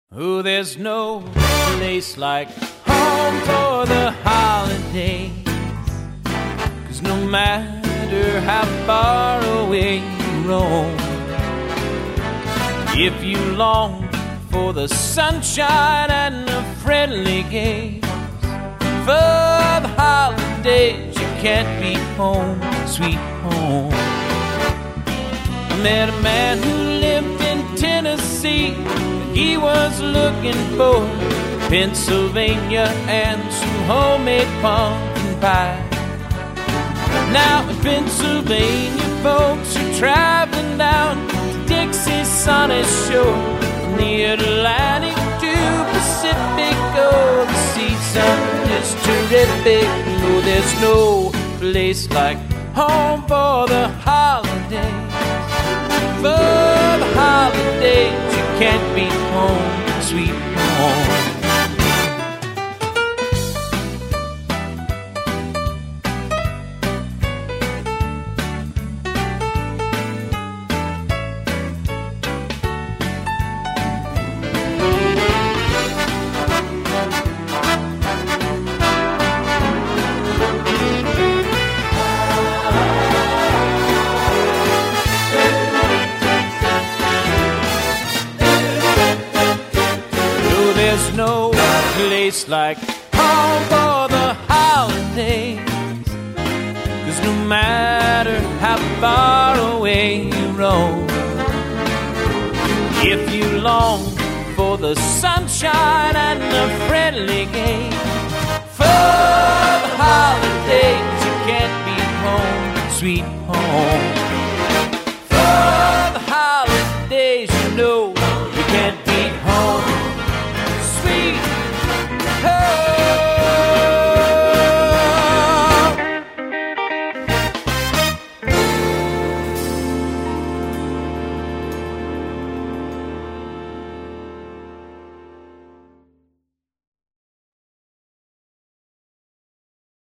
Oh, there's no place like home for the holidays, 'cause no matter how far away you roam, if you long for the sunshine and the friendly games, for the holidays you can't be home, sweet home. I met a man who lived in Tennessee. He was looking for Pennsylvania and some homemade pumpkin pie. Now in Pennsylvania, folks are traveling down to Dixie's sunny shore, from the Atlantic to Pacific. Oh, the season is terrific. Oh, there's no place like home for the holidays. For the holidays, you can't be home, sweet home. There's no place like home for the holidays, 'cause no matter how far away you roam, if you long for the sunshine and the friendly game, for the holidays you can't be home, sweet home.